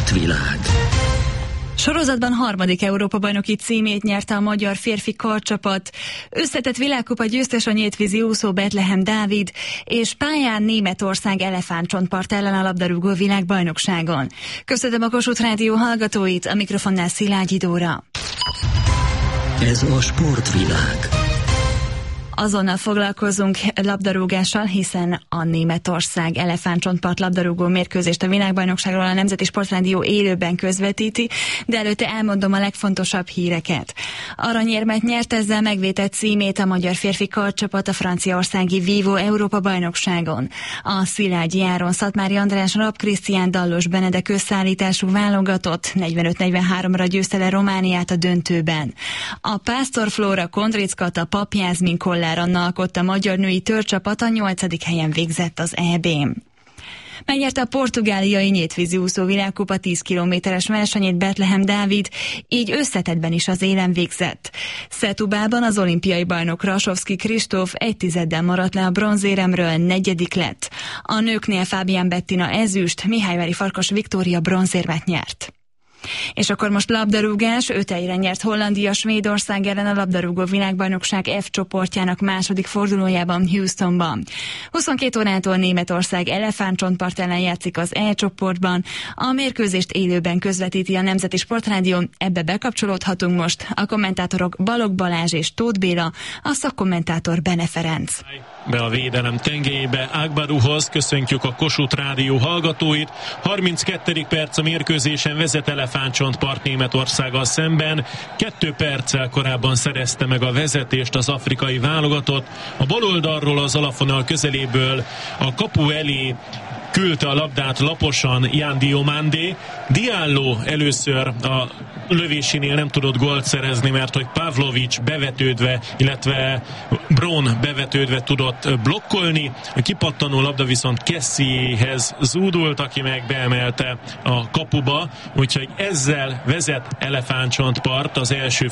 Sportvilág. Sorozatban harmadik Európa-bajnoki címét nyerte a magyar férfi karcsapat. Összetett világkupa győztes a nyíltvízi úszó Bethlehem Dávid, és pályán Németország elefántcsontpart ellen a labdarúgó világbajnokságon. Köszönöm a Kossuth Rádió hallgatóit, a mikrofonnál Szilágyi Dóra. Ez a Sportvilág. Azonnal foglalkozunk labdarúgással, hiszen a Németország elefántcsontpart labdarúgó mérkőzést a világbajnokságról a Nemzeti Sportrádió élőben közvetíti, de előtte elmondom a legfontosabb híreket. Aranyérmet nyert, ezzel megvétett címét a magyar férfi karcsapat a franciaországi Vívó Európa-bajnokságon. A Szilágyi Áron, Szatmári András, Rab Krisztián, Dallos Benedek összeállítású válogatott 45-43-ra győzte le Romániát a döntőben. A Pásztor Flóra, Kondric Kata, Pap Jászmin, Kollár Anna alkotta magyar női törcsapat, a 8. helyen végzett az EB-n. Megnyerte a portugáliai nyíltvízi úszó világkupa 10 kilométeres versenyét Bethlehem Dávid, így összetettben is az élen végzett. Setubában az olimpiai bajnok Rasovszki Kristóf 1/10 maradt le a bronzéremről, 4. lett. A nőknél Fábián Bettina ezüst, Mihályvári Farkas Viktória bronzérmet nyert. És akkor most labdarúgás, 5-1-re nyert Hollandia Svédország ellen a labdarúgó világbajnokság F csoportjának második fordulójában Houstonban. 22 órától Németország elefántcsontpart ellen játszik az E csoportban. A mérkőzést élőben közvetíti a Nemzeti Sportrádió, ebbe bekapcsolódhatunk most. A kommentátorok Balogh Balázs és Tóth Béla, a szakkommentátor Bene Ferenc. Be a védelem tengelyébe Ágbaruhoz, köszöntjük a Kossuth Rádió hallgatóit. 32. perc a mérkőzésen, vezet elefántcsontpart Németországgal szemben. 2 perccel korábban szerezte meg a vezetést az afrikai válogatott. A bal oldalról, az alapvonal közeléből a kapu elé küldte a labdát laposan Jan Diomandé. Diallo először a lövésénél nem tudott gólt szerezni, mert hogy Pavlovic bevetődve, illetve Braun bevetődve tudott blokkolni. A kipattanó labda viszont Kessiéhez zúdult, aki meg beemelte a kapuba, úgyhogy ezzel vezet elefántcsontpart az első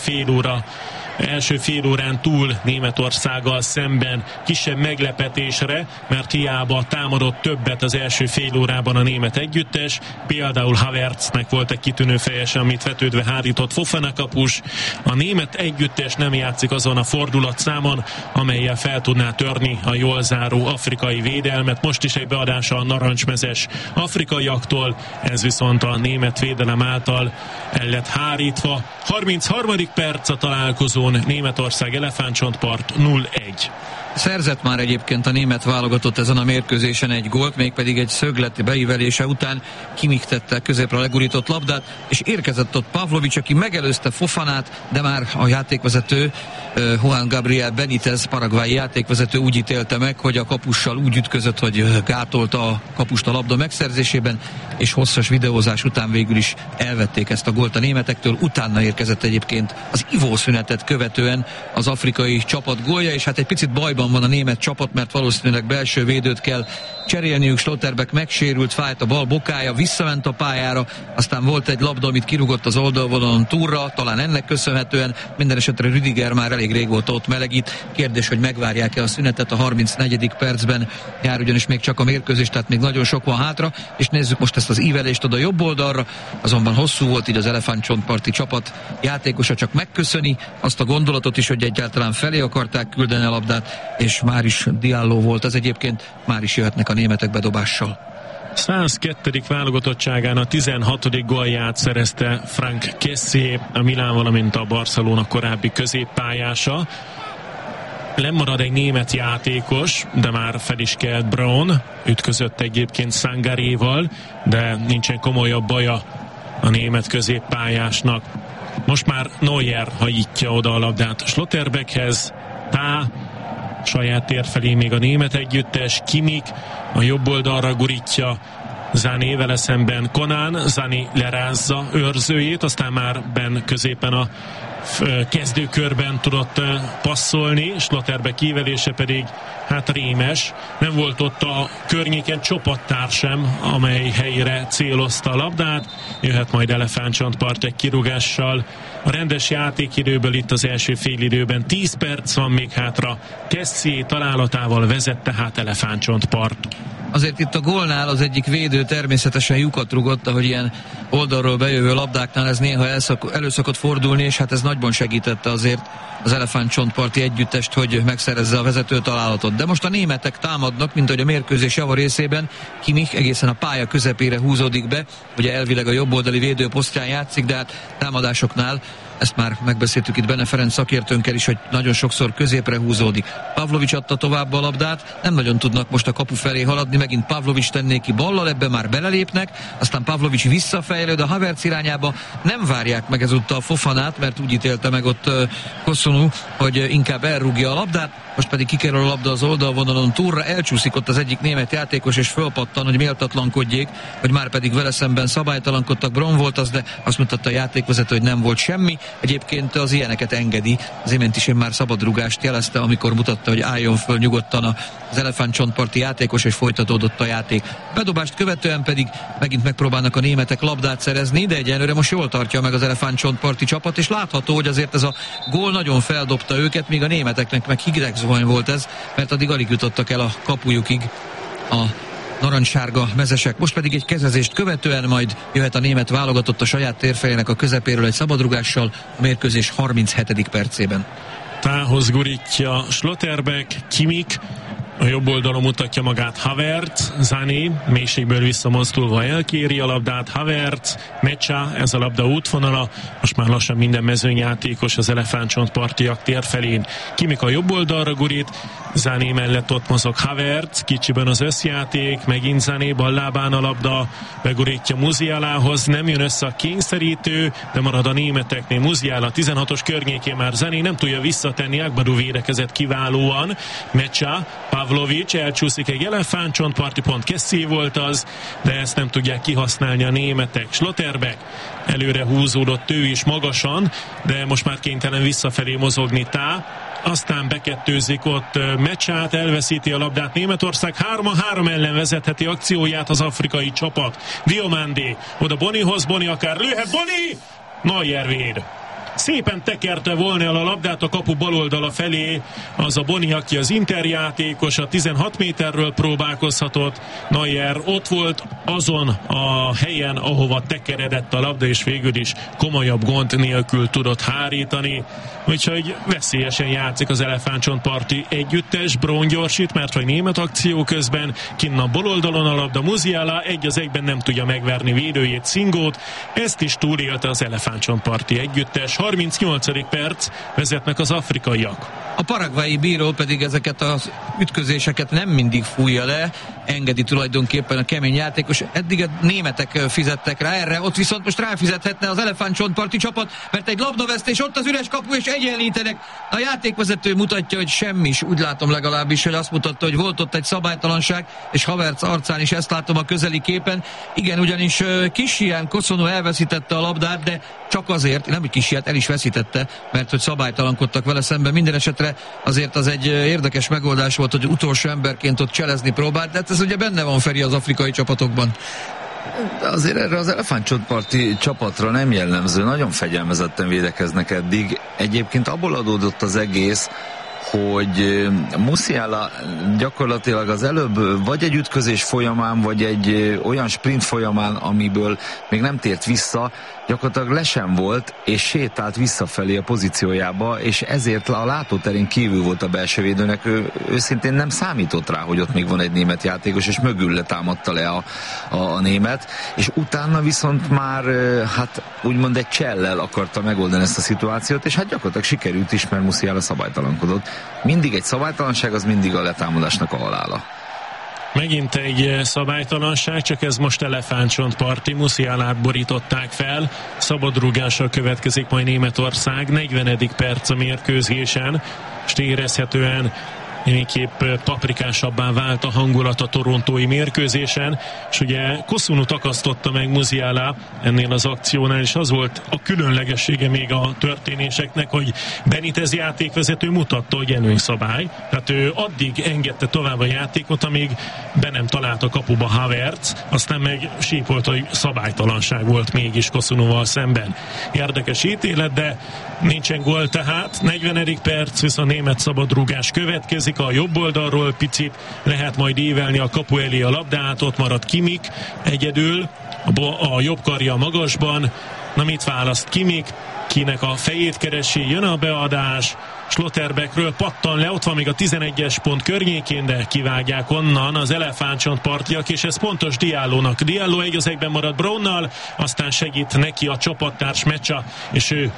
fél órán túl Németországgal szemben, kisebb meglepetésre, mert hiába támadott többet az első fél órában a német együttes, például Havertznek volt egy kitűnő fejese, amit vetődve hárított Fofana kapus. A német együttes nem játszik azon a fordulatszámon, amellyel fel tudná törni a jól záró afrikai védelmet. Most is egy beadása a narancsmezes afrikaiaktól, ez viszont a német védelem által el lett hárítva. 33. perc a találkozón, Németország elefántcsontpart 0-1. Szerzett már egyébként a német válogatott ezen a mérkőzésen egy gólt, mégpedig egy szöglet beívelése után Kimmich tette középre a legurított labdát, és érkezett ott Pavlovic, aki megelőzte Fofanát, de már a játékvezető Juan Gabriel Benitez, paraguayi játékvezető úgy ítélte meg, hogy a kapussal úgy ütközött, hogy gátolta a kapust a labda megszerzésében, és hosszas videózás után végül is elvették ezt a gólt a németektől. Utána érkezett egyébként az ivószünetet követően az afrikai csapat gólja, és hát egy picit bajban van a német csapat, mert valószínűleg belső védőt kell cserélniük. Schlotterbeck megsérült, fájt a bal bokája, visszament a pályára, aztán volt egy labda, amit kirúgott az oldalvonalon túlra, talán ennek köszönhetően. Minden esetre Rüdiger már elég régóta ott melegít. Kérdés, hogy megvárják-e a szünetet, a 34. percben jár ugyanis még csak a mérkőzés, tehát még nagyon sok van hátra, és nézzük most ezt az ívelést oda jobb oldalra, azonban hosszú volt, így az elefántcsontparti csapat játékosa csak megköszöni azt a gondolatot is, hogy egyáltalán felé akarták küldeni a labdát, és már is Diallo volt az egyébként, már is jöhetnek a németek bedobással. 102. válogatottságán a 16. gólját szerezte Franck Kessié, a Milán, valamint a Barcelona korábbi középpályása. Lemarad egy német játékos, de már fel is kelt Braun, ütközött egyébként Sangaréval, de nincsen komolyabb baja a német középpályásnak. Most már Neuer hajítja oda a labdát Schlotterbeckhez, saját tér felé még a német együttes, Kimmich a jobb oldalra gurítja Sané, vele szemben Conan, Sané lerázza őrzőjét, aztán már benn középen a kezdőkörben tudott passzolni, Schlotterbeck ívelése pedig hát rémes, nem volt ott a környéken csapattárs sem, amely helyére célozta a labdát. Jöhet majd elefántcsontpart egy kirúgással. A rendes játékidőből itt az első félidőben 10 perc van még hátra. Kessié találatával vezet tehát elefántcsontpart. azért itt a gólnál az egyik védő természetesen lyukat rugott, ahogy ilyen oldalról bejövő labdáknál ez néha elő szokott fordulni, és hát ez nagyban segítette azért az elefántcsontparti együttest, hogy megszerezze a vezető találatot. De most a németek támadnak, mint ahogy a mérkőzés java részében, Kimmich egészen a pálya közepére húzódik be, ugye elvileg a jobboldali védőposztján játszik, de hát támadásoknál ezt már megbeszéltük itt Benne Ferenc szakértőnkkel is, hogy nagyon sokszor középre húzódik. Pavlovics adta tovább a labdát, nem nagyon tudnak most a kapu felé haladni, megint Pavlovics tenné ki ballal, ebbe már belelépnek, aztán Pavlovics visszafejlőd a Havertz irányába, nem várják meg ezúttal Fofanát, mert úgy ítélte meg ott Kosunu, hogy inkább elrúgja a labdát, most pedig kikerül a labda az oldalvonalon túlra, elcsúszik ott az egyik német játékos, és fölpattan, hogy méltatlankodjék, hogy már pedig vele szemben szabálytalankodtak, Bron volt az, de azt mutatta a játékvezető, hogy nem volt semmi. Egyébként az ilyeneket engedi, az imént is én már szabadrúgást jelezte, amikor mutatta, hogy álljon föl nyugodtan az elefántcsontparti játékos, és folytatódott a játék. Bedobást követően pedig megint megpróbálnak a németek labdát szerezni, de egyenlőre most jól tartja meg az elefántcsontparti csapat, és látható, hogy azért ez a gól nagyon feldobta őket, míg a németeknek meg hidegzuhany volt ez, mert addig alig jutottak el a kapujukig a narancssárga mezesek. Most pedig egy kezezést követően majd jöhet a német válogatott a saját térfelének a közepéről egy szabadrugással a mérkőzés 37. percében. Tához gurítja Schlotterbeck, Kimmich, a jobb oldalon mutatja magát Havertz, Sané mélységből visszamozdulva elkéri a labdát, Havertz, Mecsa, ez a labda útvonala, most már lassan minden mezőnyjátékos az elefántcsontpartiak térfelén. Kimmich a jobb oldalra gurít, Sané mellett ott mozog Havertz, kicsiben az összjáték, megint Sané ballábán a labda, begurítja Musialához, nem jön össze a kényszerítő, de marad a németeknél. Musiala 16-os környékén már Sané nem tudja visszatenni, Agbaru védekezett kiválóan, Mecsa, Pavlovics, elcsúszik egy elefántcsontparti, pont Kessie volt az, de ezt nem tudják kihasználni a németek. Schlotterbeck előre húzódott ő is magasan, de most már kénytelen visszafelé mozogni aztán bekettőzik ott Mecsát, elveszíti a labdát Németország, 3-3 ellen vezetheti akcióját az afrikai csapat. Diomandé, oda Bonihoz, Boni akár lőhet, Boni! Neuer véd. Szépen tekerte volna el a labdát a kapu baloldala felé, az a Boni, aki az Inter játékos, a 16 méterről próbálkozhatott. Neuer ott volt azon a helyen, ahova tekeredett a labda, és végül is komolyabb gond nélkül tudott hárítani. Úgyhogy veszélyesen játszik az elefántcsontparti együttes, Bron gyorsít, mert hogy német akció közben, kinn a baloldalon a labda, Musiala 1-1 nem tudja megverni védőjét, Szingót, ezt is túlélte az elefántcsontparti együttes. 38. perc, vezetnek az afrikaiak. A paragvái bíró pedig ezeket az ütközéseket nem mindig fújja le, engedi tulajdonképpen a kemény játékos. Eddig a németek fizettek rá erre, ott viszont most ráfizethetne az elefántcsontparti csapat, mert egy labdavesztés, ott az üres kapu, és egyenlítenek. A játékvezető mutatja, hogy semmi is, úgy látom legalábbis, hogy azt mutatta, hogy volt ott egy szabálytalanság, és Havertz arcán is ezt látom a közeli képen. Igen, ugyanis Kishián Kosunu elveszítette a labdát, de csak azért, nem hogy Kishiát el is veszítette, mert hogy szabálytalankodtak vele szemben. Minden esetre azért az egy érdekes megoldás volt, hogy utolsó emberként ott cselezni próbált, de ez ugye benne van, Feri, az afrikai csapatokban. Azért erre az elefántcsontparti csapatra nem jellemző, nagyon fegyelmezetten védekeznek eddig. Egyébként abból adódott az egész, hogy Musiala gyakorlatilag az előbb vagy egy ütközés folyamán, vagy egy olyan sprint folyamán, amiből még nem tért vissza, gyakorlatilag le sem volt, és sétált visszafelé a pozíciójába, és ezért a látóterén kívül volt a belső védőnek. Ő őszintén nem számított rá, hogy ott még van egy német játékos, és mögül letámadta le a német, és utána viszont már hát úgymond egy csellel akarta megoldani ezt a szituációt, és hát gyakorlatilag sikerült is, mert Musiala szabálytalankodott. Mindig egy szabálytalanság, az mindig a letámadásnak a halála. Megint egy szabálytalanság, csak ez most elefántcsontparti, Musialát borították fel, szabadrúgással következik majd Németország, 40. perc a mérkőzésen, és érezhetően némiképp paprikásabbá vált a hangulat a torontói mérkőzésen, és ugye Kosunu takasztotta meg Musiala ennél az akciónál, és az volt a különlegessége még a történéseknek, hogy Benitez játékvezető mutatta, hogy előnyszabály, tehát ő addig engedte tovább a játékot, amíg be nem talált a kapuba Havertz, aztán meg sípolt, hogy szabálytalanság volt mégis Kosunuval szemben. Érdekes ítélet, de nincsen gól tehát. 40. perc, viszont német szabadrúgás következik, Afrika a jobb oldalról picit lehet majd évelni a kapu elé a labdát, ott marad Kimmich egyedül, a jobb karja a magasban. Na, mit választ Kimmich? Kinek a fejét keresi, jön a beadás, Schlotterbeckről pattan le, ott van még a 11-es pont környékén, de kivágják onnan az elefántcsontpartiak, és ez pontos Diallónak. Diallo 1-1-ben marad Brownnal, aztán segít neki a csapattárs Mecsa, és ő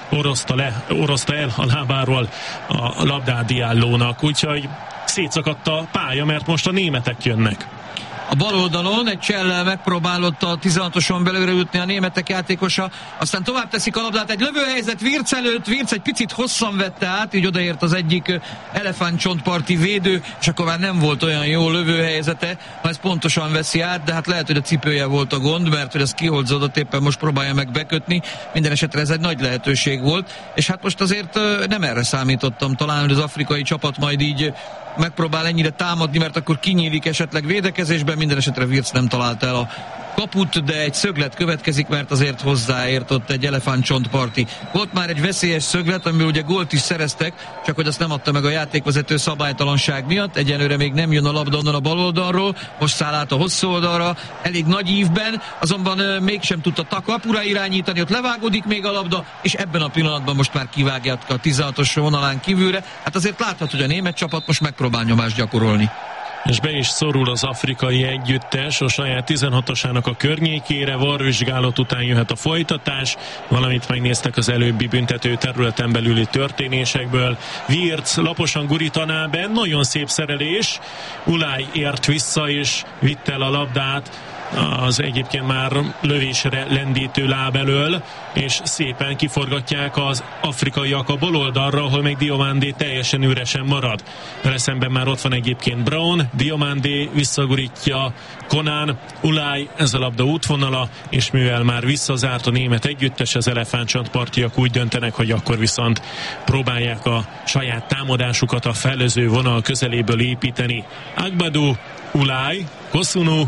orozta el a lábáról a labdát Diallónak, úgyhogy szétszakadt a pálya, mert most a németek jönnek. A bal oldalon egy csellel megpróbálott a 16-oson belőle jutni a németek játékosa, aztán tovább teszik a labdát, egy lövőhelyzet Wirtz előtt, Wirtz egy picit hosszan vette át, így odaért az egyik elefántcsontparti védő, és akkor már nem volt olyan jó lövőhelyzete, ha ez pontosan veszi át, de hát lehet, hogy a cipője volt a gond, mert hogy ez kiholzódott, éppen most próbálja meg bekötni, minden esetre ez egy nagy lehetőség volt, és hát most azért nem erre számítottam, talán, hogy az afrikai csapat majd így megpróbál ennyire támadni, mert akkor kinyílik esetleg védekezésben, minden esetre Wirtz nem találta el a kaput, de egy szöglet következik, mert azért hozzáért ott egy elefántcsontparti. Volt már egy veszélyes szöglet, amiből ugye gólt is szereztek, csak hogy azt nem adta meg a játékvezető szabálytalanság miatt. Egyelőre még nem jön a labda onnan a bal oldalról, most száll át a hosszú oldalra, elég nagy ívben, azonban mégsem tudta Takapura irányítani, ott levágódik még a labda, és ebben a pillanatban most már kivágják a 16-os vonalán kívülre. Hát azért látható, hogy a német csapat most megpróbál nyomást gyakorolni. És be is szorul az afrikai együttes a saját 16-osának a környékére, varvizsgálat után jöhet a folytatás, valamit megnéztek az előbbi büntető területen belüli történésekből. Wirtz laposan gurítaná be, nagyon szép szerelés, Ulaj ért vissza és vitte el a labdát az egyébként már lövésre lendítő láb elől, és szépen kiforgatják az afrikaiak a bal oldalra, ahol még Diomandé teljesen üresen marad. Vele szemben már ott van egyébként Brown, Diomandé visszagurítja Conan, Ulaj, ez a labda útvonala, és mivel már visszazárt a német együttes, az elefántcsontpartiak úgy döntenek, hogy akkor viszont próbálják a saját támadásukat a fellező vonal közeléből építeni. Agbadou, Ulaj, Kosunu,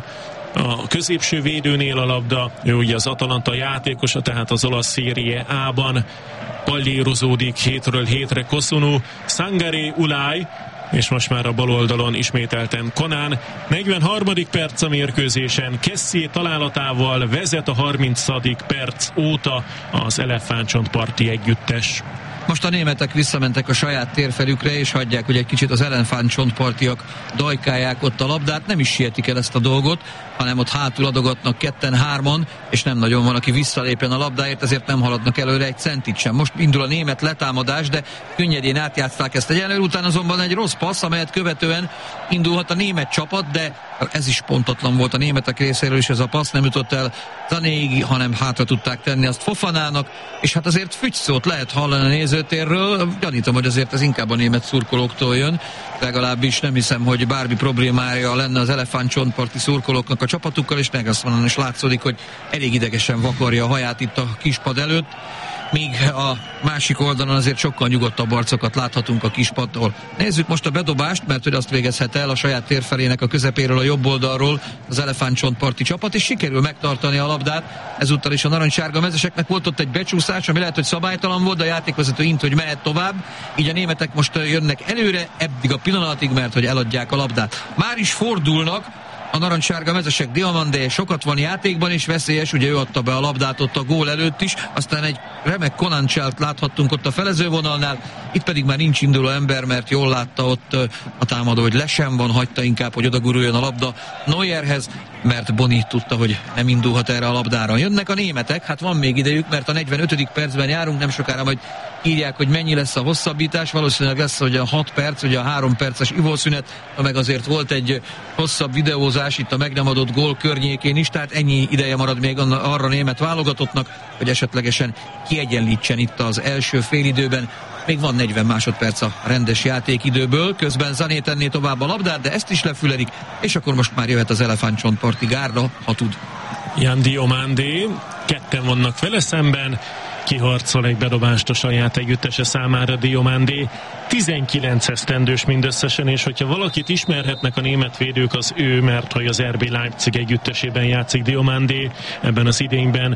a középső védőnél a labda, ő ugye az Atalanta játékosa, tehát az olasz Serie A-ban pallérozódik hétről hétre Kosunu, Sangaré, Ulaj, és most már a bal oldalon ismételten Conan. 43. perc a mérkőzésen, Kessié találatával vezet a 30. perc óta az elefántcsontparti együttes. Most a németek visszamentek a saját térfelükre, és hagyják, hogy egy kicsit az elefántcsontpartiak dajkálják ott a labdát, nem is sietik el ezt a dolgot, hanem ott hátul adogatnak 2-3-an, és nem nagyon van, aki visszalépjen a labdáért, ezért nem haladnak előre egy centit sem. Most indul a német letámadás, de könnyedén átjátszták ezt egyenlőre, után azonban egy rossz passz, amelyet követően indulhat a német csapat, de ez is pontatlan volt a németek részéről, és ez a passz nem jutott el Zanéig, hanem hátra tudták tenni azt Fofanának, és hát azért fügyszót lehet hallani a nézőtérről. Gyanítom, hogy azért ez inkább a német szurkolóktól jön, legalábbis nem hiszem, hogy bármi problémája lenne az elefántcsontparti szurkolóknak a csapatukkal, és Nagelsmann is látszódik, hogy elég idegesen vakarja a haját itt a kispad előtt, míg a másik oldalon azért sokkal nyugodtabb arcokat láthatunk a kispadtól. Nézzük most a bedobást, mert hogy azt végezhet el a saját térfelének a közepéről a jobb oldalról az elefántcsontparti csapat, és sikerül megtartani a labdát. Ezúttal is a narancssárga mezeseknek volt ott egy becsúszás, ami lehet, hogy szabálytalan volt, de a játékvezető int, hogy mehet tovább. Így a németek most jönnek előre eddig a pillanatig, mert hogy eladják a labdát. Már is fordulnak a narancssárga mezesek, Diomandé sokat van játékban, és veszélyes, ugye ő adta be a labdát ott a gól előtt is, aztán egy remek Conancselt láthattunk ott a felezővonalnál, itt pedig már nincs induló ember, mert jól látta ott a támadó, hogy le sem van, hagyta inkább, hogy odaguruljon a labda Neuerhez, mert Boni tudta, hogy nem indulhat erre a labdára. Jönnek a németek, hát van még idejük, mert a 45. percben járunk, nem sokára majd írják, hogy mennyi lesz a hosszabbítás, valószínűleg lesz, hogy a 6 perc, ugye a 3 perces ivószünet, meg azért volt egy hosszabb videózás itt a meg nem adott gól környékén is, tehát ennyi ideje marad még arra német válogatottnak, hogy esetlegesen kiegyenlítsen itt az első félidőben. Még van 40 másodperc a rendes játékidőből, közben Zané tenné tovább a labdát, de ezt is lefülelik, és akkor most már jöhet az elefántcsontparti gárda, ha tud. Jan Diomandé, ketten vannak vele szemben, kiharcol egy bedobást a saját együttese számára Diomandé. 19 esztendős mindösszesen, és hogyha valakit ismerhetnek a német védők, az ő, mert hogy az RB Leipzig együttesében játszik Diomandé. Ebben az idényben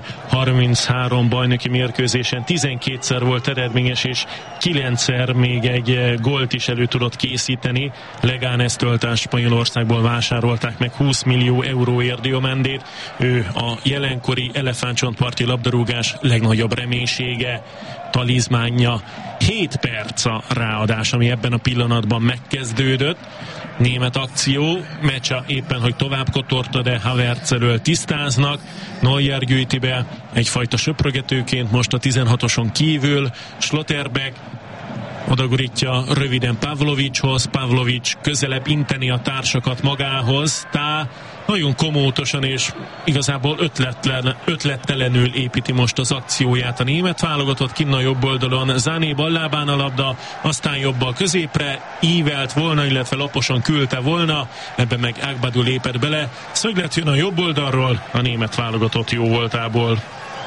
33 bajnoki mérkőzésen 12-szer volt eredményes, és 9-szer még egy gólt is elő tudott készíteni. Leganes töltás Spanyolországból vásárolták meg 20 millió euróért Diomandét. Ő a jelenkori elefántcsontparti labdarúgás legnagyobb reménysége, talizmánja. 7 perc a ráadás, ami ebben a pillanatban megkezdődött. Német akció, Mecsa éppen, hogy tovább kotorta, de Havertz elől tisztáznak. Neuer gyűjti be egyfajta söprögetőként most a 16-oson kívül. Schlotterbeck odagurítja röviden Pavlovicshoz, Pavlovics közelebb inteni a társakat magához, nagyon komótosan és igazából ötlettelenül építi most az akcióját a német válogatott, kinn a jobb oldalon, Sané ballábán a labda, aztán jobbal középre ívelt volna, illetve laposan küldte volna, ebben meg Agbadou lépett bele, szöglet jön a jobb oldalról, a német válogatott jó voltából.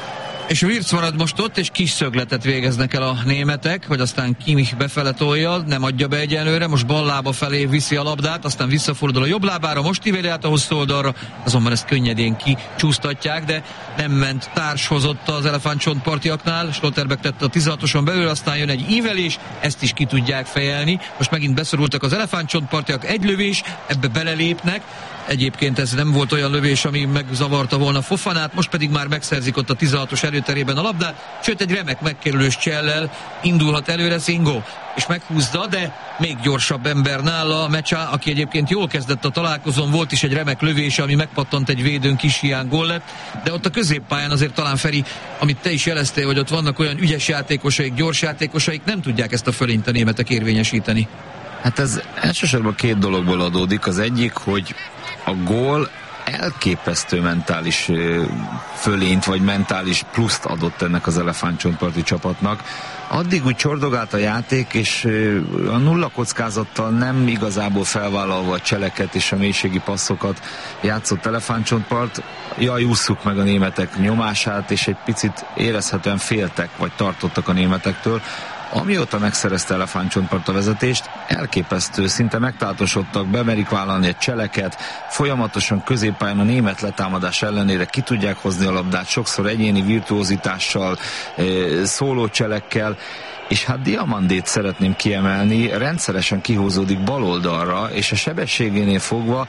És Wirtz marad most ott, és kis szögletet végeznek el a németek, hogy aztán Kimmich befele tolja, nem adja be egyenlőre, most bal lába felé viszi a labdát, aztán visszafordul a jobb lábára, most íveli át a hosszú oldalra, azonban ezt könnyedén kicsúsztatják, de nem ment társhozott az elefántcsontpartiaknál, Schlotterbeck tette a 16-oson belül, aztán jön egy ívelés, ezt is ki tudják fejelni, most megint beszorultak az elefántcsontpartiak, egy lövés, ebbe belelépnek, egyébként ez nem volt olyan lövés, ami megzavarta volna Fofanát, most pedig már megszerzik ott a 16-os előterében a labdát, sőt egy remek megkerülős csellel indulhat előre Zingo, és meghúzza, de még gyorsabb ember nála Mecsa, aki egyébként jól kezdett a találkozón, volt is egy remek lövése, ami megpattant egy védőn, kis hiány gól lett, de ott a középpályán azért talán Feri, amit te is jeleztél, hogy ott vannak olyan ügyes játékosaik, gyors játékosaik, nem tudják ezt a fölényt a németek érvényesíteni. Hát ez elsősorban 2 dologból adódik. Az egyik, hogy a gól elképesztő mentális fölényt, vagy mentális pluszt adott ennek az elefántcsontparti csapatnak. Addig úgy csordogált a játék, és a nulla kockázattal nem igazából felvállalva a cseleket és a mélységi passzokat játszott elefántcsontpart. Jaj, ússzuk meg a németek nyomását, és egy picit érezhetően féltek, vagy tartottak a németektől. Amióta megszerezte elefántcsontpart a vezetést, elképesztő, szinte megtáltosodtak, bemerik vállalni egy cseleket, folyamatosan középpályán a német letámadás ellenére ki tudják hozni a labdát, sokszor egyéni virtuózitással, szólócselekkel, és hát Diomandét szeretném kiemelni, rendszeresen kihúzódik bal oldalra, és a sebességénél fogva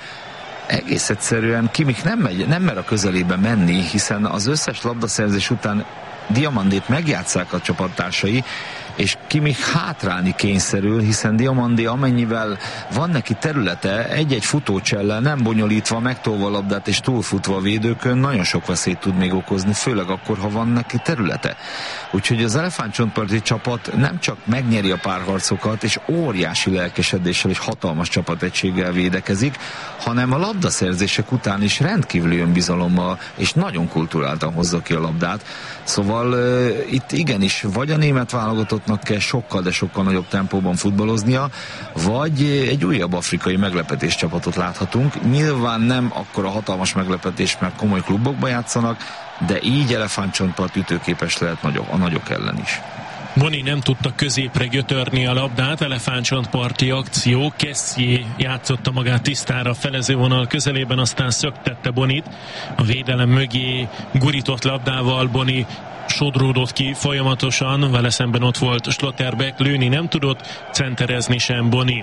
egész egyszerűen Kimmich nem mer a közelébe menni, hiszen az összes labdaszerzés után Diomandét megjátsszák a csapattársai, és Kimmich hátrálni kényszerül, hiszen Diomandé amennyivel van neki területe, egy-egy futócsellel nem bonyolítva, megtolva a labdát és túlfutva a védőkön nagyon sok veszélyt tud még okozni, főleg akkor, ha van neki területe. Úgyhogy az elefántcsontparti csapat nem csak megnyeri a párharcokat, és óriási lelkesedéssel és hatalmas csapategységgel védekezik, hanem a labdaszerzések után is rendkívüli önbizalommal és nagyon kulturáltan hozza ki a labdát. Szóval itt igenis vagy a német válogatottnak kell sokkal, de sokkal nagyobb tempóban futballoznia, vagy egy újabb afrikai meglepetés csapatot láthatunk. Nyilván nem akkora hatalmas meglepetés, mert komoly klubokban játszanak, de így elefántcsontpart ütőképes lehet a nagyok ellen is. Boni nem tudta középre götörni a labdát, elefántcsontparti akció, Kessié játszotta magát tisztára a felezővonal közelében, aztán szöktette Bonit, a védelem mögé gurított labdával Boni sodródott ki folyamatosan, vele szemben ott volt Schlotterbeck, lőni nem tudott, centerezni sem Boni.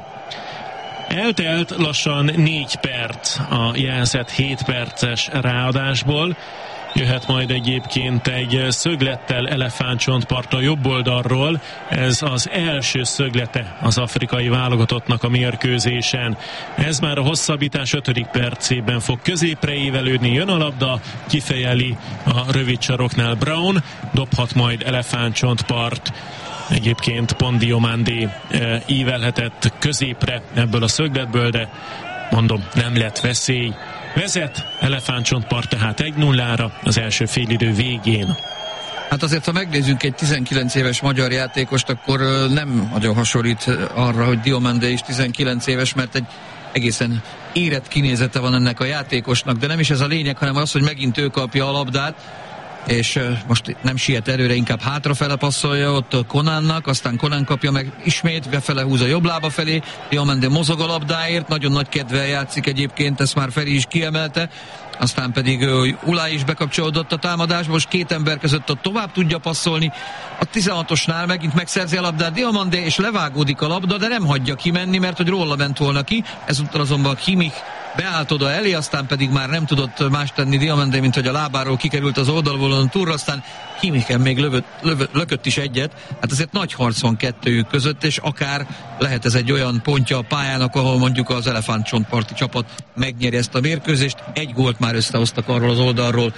Eltelt lassan 4 perc a jelzett 7 perces ráadásból. Jöhet majd egyébként egy szöglettel elefántcsontpart a jobb oldalról. Ez az első szöglete az afrikai válogatottnak a mérkőzésen. Ez már a hosszabbítás 5. percében fog középre évelődni. Jön a labda, kifejeli a rövid saroknál Brown, dobhat majd elefántcsontpart. Egyébként pont Diomandé ívelhetett középre ebből a szögletből, de mondom, nem lett veszély. Vezet elefántcsontpart tehát 1-0-ra az első félidő végén. Hát azért, ha megnézzünk egy 19 éves magyar játékost, akkor nem nagyon hasonlít arra, hogy Diomandé is 19 éves, mert egy egészen érett kinézete van ennek a játékosnak, de nem is ez a lényeg, hanem az, hogy megint ő kapja a labdát. és most nem siet előre, inkább hátrafele passzolja ott Conannak, aztán Conan kapja meg ismét, befele húz a jobb lába felé, Diomande mozog a labdáért, nagyon nagy kedvel játszik egyébként, ezt már Feri is kiemelte, aztán pedig Ulá is bekapcsolódott a támadásba, most két ember között ott tovább tudja passzolni, a 16-osnál megint megszerzi a labdát Diomande, és levágódik a labda, de nem hagyja kimenni, mert hogy róla ment volna ki, ezúttal azonban Kimmich beállt oda elé, aztán pedig már nem tudott más tenni Diomande, mint hogy a lábáról kikerült az oldalvonalon túlra, aztán Kimmichen még lökött is egyet. Hát azért nagy harc van kettőjük között, és akár lehet ez egy olyan pontja a pályának, ahol mondjuk az elefántcsontparti csapat megnyeri ezt a mérkőzést. Egy gólt már összehoztak arról az oldalról.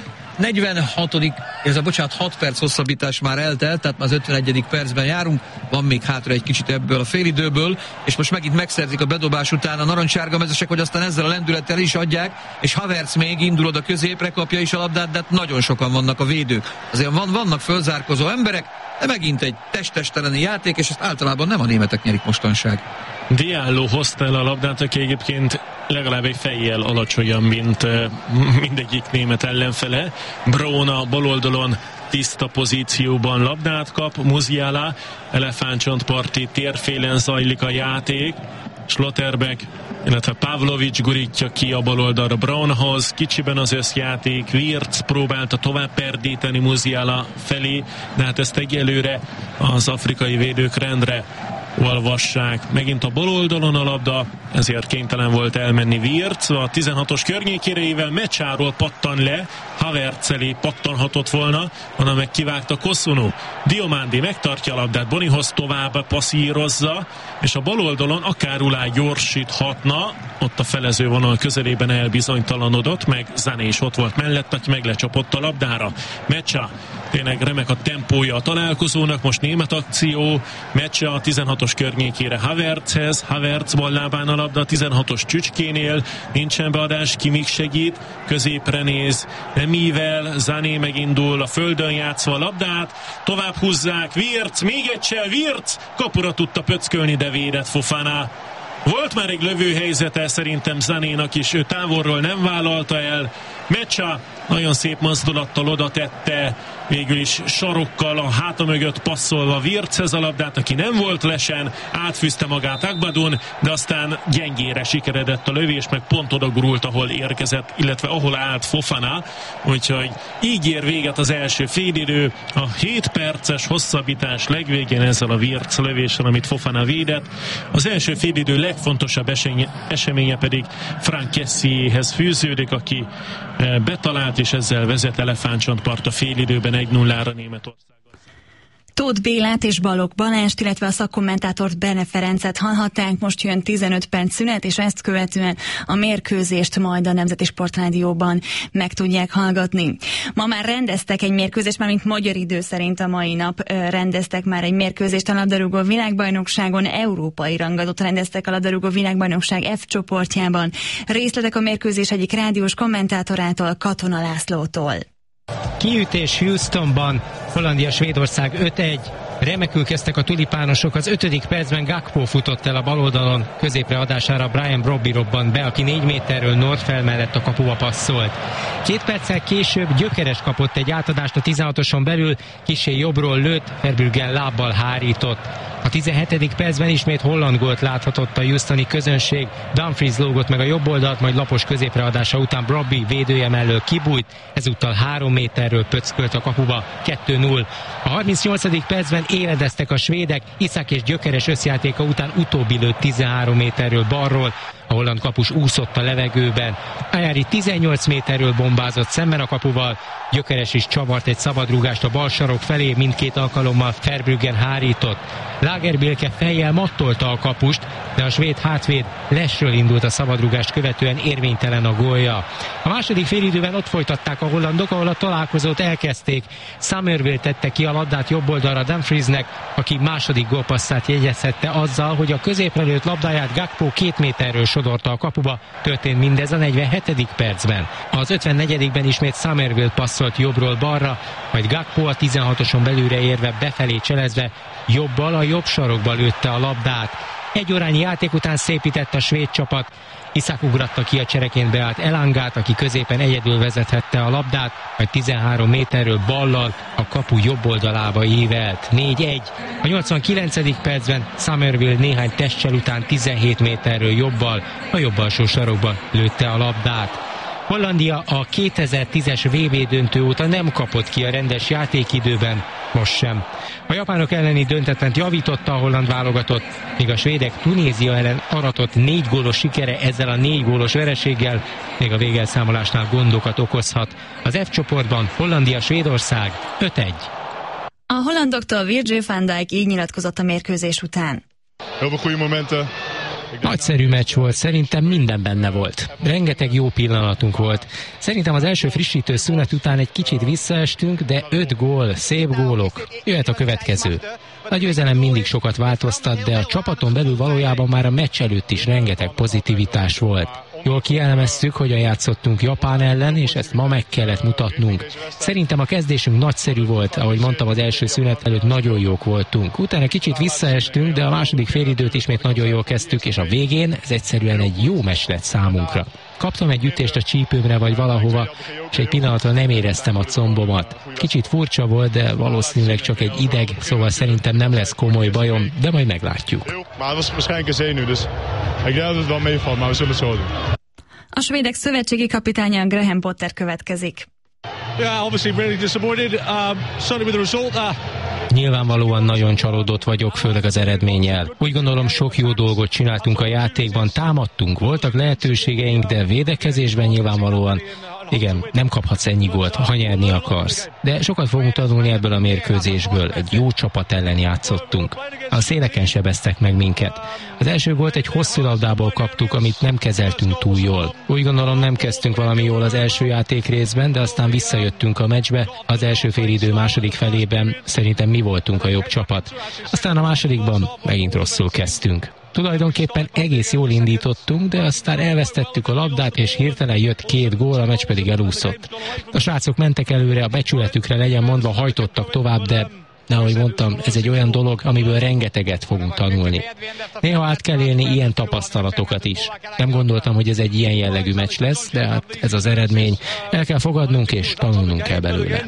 6 perc hosszabbítás már eltelt, tehát már az 51. percben járunk, van még hátra egy kicsit ebből a félidőből, és most megint megszerzik a bedobás után a narancssárga mezesek, hogy aztán ezzel a lendülettel is adják, és Havertz még indul oda középre, kapja is a labdát, de nagyon sokan vannak a védők. Azért vannak fölzárkozó emberek, de megint egy testesteleni játék, és ezt általában nem a németek nyerik mostanság. Diallo hozta el a labdát, aki egyébként legalább egy fejjel alacsonyabb, mint mindegyik német ellenfele. Braun a baloldalon tiszta pozícióban labdát kap, Musiala elefántcsontparti térfélen zajlik a játék, Schlotterbeck, illetve Pavlovic gurítja ki a baloldalra Braunhoz, kicsiben az összjáték, Wirtz próbálta tovább perdíteni Musiala felé, de hát ezt egyelőre az afrikai védők rendre olvassák. Megint a bal oldalon a labda, ezért kénytelen volt elmenni Wirtz. A 16-os környékéreivel Mecsáról pattan le, Havertz elé pattanhatott volna, onnan meg kivágta Kosunu. Diomande megtartja a labdát, Bonihoz tovább passzírozza, és a bal oldalon akár Ulá gyorsíthatna, ott a felező vonal közelében elbizonytalanodott, meg Sané is ott volt mellett, aki meglecsapott a labdára. Mecsa, tényleg remek a tempója a találkozónak, most német akció, Mecsa a 16-os környékére Havertzhez, Havertz ballábán a labda a 16-os csücskénél, nincsen beadás, Kimmich segít, középre néz, Mivel, Sané megindul, a földön játszva a labdát, tovább húzzák, Wirtz, még egyszer, Wirtz, kapura tudta pöckölni, de védett Fofana. Volt már egy lövőhelyzete szerintem Sanénak is, ő távolról nem vállalta el. Mecsa nagyon szép mozdulattal oda tette, végül is sarokkal a háta mögött passzolva Wirtzhez a labdát, aki nem volt lesen, átfűzte magát Agbadun, de aztán gyengére sikeredett a lövés, meg pont oda gurult, ahol érkezett, illetve ahol állt Fofana, úgyhogy így ér véget az első félidő, a 7 perces hosszabbítás legvégén ezzel a Wirtz lövéssel, amit Fofana védett. Az első félidő legfontosabb eseménye pedig Franck Kessiéhez fűződik, aki betalált, és ezzel vezet elefántcsontpart a félidőben 1-0-ra Németország. Tóth Bélát és Balogh Balást, illetve a szakkommentátort Bene Ferencet hallhatták, most jön 15 perc szünet, és ezt követően a mérkőzést majd a Nemzeti Sportrádióban meg tudják hallgatni. Ma már rendeztek egy mérkőzést, mármint magyar idő szerint a mai nap rendeztek már egy mérkőzést a labdarúgó világbajnokságon, európai rangadót rendeztek a labdarúgó világbajnokság F csoportjában. Részletek a mérkőzés egyik rádiós kommentátorától, Katona Lászlótól. Kiütés Houstonban, Hollandia-Svédország 5-1. Remekül kezdtek a tulipánosok, az 5. percben Gakpo futott el a baloldalon, középre adására Brian Brobby robbant be, aki 4 méterről Nordfell mellett a kapuba passzolt. 2 perccel később Gyökeres kapott egy átadást a 16-oson belül, kissé jobbról lőtt, Verbruggen lábbal hárított. A 17. percben ismét holland gólt láthatott a houstoni közönség, Dumfries lógott meg a jobb oldalt, majd lapos középreadása után Brobby védője mellől kibújt, ezúttal 3 méterről pöckölt a kapuba, 2-0. A 38. percben éledeztek a svédek, Isak és Gyökeres összjátéka után utóbbi lőtt 13 méterről balról, a holland kapus úszott a levegőben. Ajari 18 méterről bombázott szemben a kapuval, Gyökeres is csavart egy szabadrúgást a bal sarok felé, mindkét alkalommal Verbruggen hárított. Lagerbielke fejjel mattolta a kapust, de a svéd hátvéd lesről indult a szabadrúgást követően, érvénytelen a gólja. A második félidőben ott folytatták a hollandok, ahol a találkozót elkezdték. Summerville tette ki a labdát jobb oldalra Dumfriesnek, aki második gólpasszát jegyezhette azzal, hogy a középre lőtt labdáját Gakpo 2 méterről sodorta a kapuba, történt mindez a 47. percben. Az 54-ben ismét Summerville passzolt jobbról balra, majd Gakpo a 16-oson belülre érve befelé cselezve jobbal a jobb sarokba lőtte a labdát. Egy órányi játék után szépített a svéd csapat. Iszák ugratta ki a csereként beállt Elangát, aki középen egyedül vezethette a labdát, majd 13 méterről ballal a kapu jobb oldalába ívelt. 4-1. A 89. percben Somerville néhány testcsel után 17 méterről jobbal, a jobb alsó sarokba lőtte a labdát. Hollandia a 2010-es VB döntő óta nem kapott ki a rendes játékidőben, most sem. A japánok elleni döntetlent javította a holland válogatott, míg a svédek Tunézia ellen aratott 4 gólos sikere ezzel a 4 gólos vereséggel még a végelszámolásnál gondokat okozhat. Az F csoportban Hollandia-Svédország 5-1. A hollandoktól Virgil van Dijk így nyilatkozott a mérkőzés után. Nagyszerű meccs volt, szerintem minden benne volt. Rengeteg jó pillanatunk volt. Szerintem az első frissítő szünet után egy kicsit visszaestünk, de 5 gól, szép gólok. Jöhet a következő. A győzelem mindig sokat változtat, de a csapaton belül valójában már a meccs előtt is rengeteg pozitivitás volt. Jól kielemeztük, hogyan játszottunk Japán ellen, és ezt ma meg kellett mutatnunk. Szerintem a kezdésünk nagyszerű volt, ahogy mondtam, az első szünet előtt nagyon jók voltunk. Utána kicsit visszaestünk, de a második félidőt ismét nagyon jól kezdtük, és a végén ez egyszerűen egy jó meccs lett számunkra. Kaptam egy ütést a csípőmre vagy valahova, és egy pillanatra nem éreztem a combomat. Kicsit furcsa volt, de valószínűleg csak egy ideg, szóval szerintem nem lesz komoly bajom, de majd meglátjuk. A svédek szövetségi kapitánya Graham Potter következik. Nyilvánvalóan nagyon csalódott vagyok, főleg az eredménnyel. Úgy gondolom, sok jó dolgot csináltunk a játékban, támadtunk, voltak lehetőségeink, de védekezésben nyilvánvalóan igen, nem kaphatsz ennyi gólt, ha nyerni akarsz. De sokat fogunk tanulni ebből a mérkőzésből, egy jó csapat ellen játszottunk. A széleken sebeztek meg minket. Az első gólt egy hosszú labdából kaptuk, amit nem kezeltünk túl jól. Úgy gondolom, nem kezdtünk valami jól az első játék részben, de aztán visszajöttünk a meccsbe. Az első félidő második felében szerintem mi voltunk a jobb csapat. Aztán a másodikban megint rosszul kezdtünk. Tulajdonképpen egész jól indítottunk, de aztán elvesztettük a labdát, és hirtelen jött 2 gól, a meccs pedig elúszott. A srácok mentek előre, a becsületükre legyen mondva, hajtottak tovább, de ahogy mondtam, ez egy olyan dolog, amiből rengeteget fogunk tanulni. Néha át kell élni ilyen tapasztalatokat is. Nem gondoltam, hogy ez egy ilyen jellegű meccs lesz, de hát ez az eredmény. El kell fogadnunk, és tanulnunk kell belőle.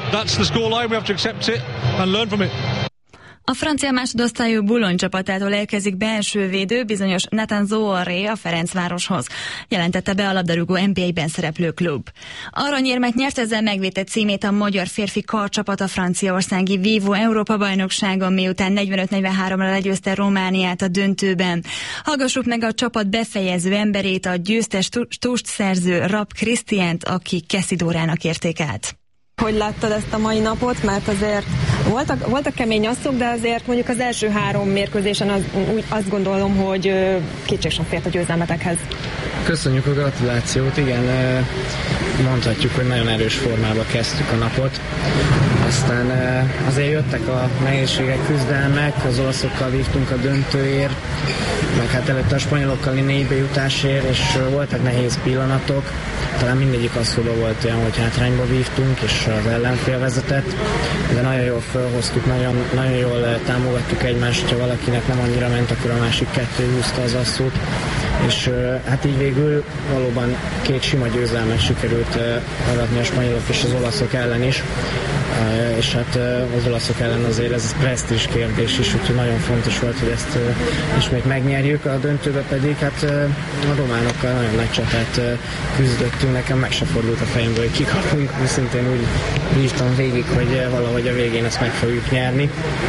A francia másodosztályú Boulogne csapatától érkezik belső védő, bizonyos Nathan Zoharé a Ferencvároshoz, jelentette be a labdarúgó NBA-ben szereplő klub. Aranyérmet nyert, ezzel megvédte címét a magyar férfi karcsapat a franciaországi Vívó Európa-bajnokságon, miután 45-43-ra legyőzte Romániát a döntőben. Hallgassuk meg a csapat befejező emberét, a győztes tust szerző Rapp Krisztiánt, aki Keszidórának értékelt. Hogy láttad ezt a mai napot? Mert azért voltak kemény asszok, de azért mondjuk az első 3 mérkőzésen azt gondolom, hogy kétség sem fért a győzelmetekhez. Köszönjük a gratulációt, igen, mondhatjuk, hogy nagyon erős formába kezdtük a napot. Aztán azért jöttek a nehézségek, küzdelmek, az olaszokkal vívtunk a döntőért, meg hát előtte a spanyolokkal 4B jutásért, és voltak nehéz pillanatok. Talán mindegyik asszóba volt olyan, hogy hátrányba vívtunk, és az ellenfél vezetett, de nagyon jól felhoztuk, nagyon jól támogattuk egymást, hogyha valakinek nem annyira ment, akkor a másik 2 húzta az asszót, és hát így végül valóban 2 sima győzelmet sikerült aratni a spanyolok és az olaszok ellen is, és hát az olaszok ellen azért ez presztízs kérdés is, úgyhogy nagyon fontos volt, hogy ezt ismét megnyerjük, a döntőbe pedig hát a románokkal nagyon nagy csatát küzdöttünk, nekem meg se fordult a fejemből, hogy kikapunk, szintén úgy vívtam végig, hogy valahogy a végén ezt meg fogjuk nyerni.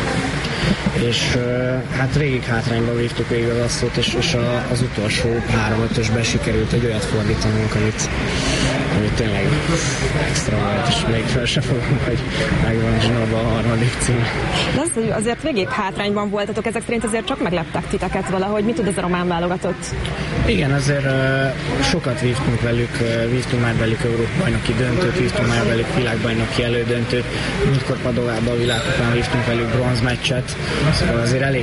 És hát végig hátrányba vívtuk végig az asszót, és az utolsó 3-5-ösben sikerült egy olyat fordítanunk, amit tényleg extra volt, és még fel se fogunk, hogy megvan Zsinóba a 3. cím. De azért végig hátrányban voltatok, ezek szerint azért csak megleptek titeket valahogy. Mit tud ez a román válogatott? Igen, azért sokat vívtunk velük, vívtunk már velük Európa-bajnoki döntőt, vívtunk már velük világbajnoki elődöntőt, múltkor Padovában a világkupán vívtunk velük bronzmeccset, szóval azért elég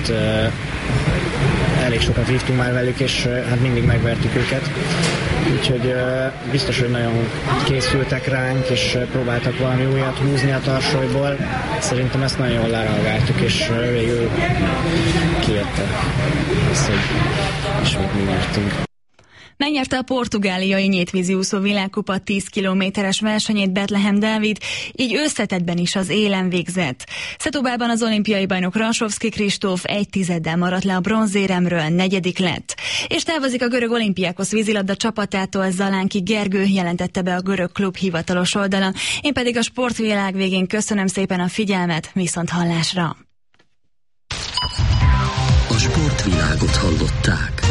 sokat vívtunk már velük, és hát mindig megvertük őket. Úgyhogy biztos, hogy nagyon készültek ránk, és próbáltak valami újat húzni a tarsolyból. Szerintem ezt nagyon jól lereagáltuk, és végül kijött az, hogy ismét mi nyertünk. Megnyerte a portugáliai nyétvízi úszó világkupa 10 kilométeres versenyét Bethlehem Dávid, így összetettben is az élen végzett. Szetóbában az olimpiai bajnok Rasovszki Kristóf 1/10 maradt le a bronzéremről, 4. lett. És távozik a görög Olimpiákos vízilabda csapatától Zalánki Gergő, jelentette be a görög klub hivatalos oldala. Én pedig a sportvilág végén köszönöm szépen a figyelmet, viszont hallásra. A sportvilágot hallották.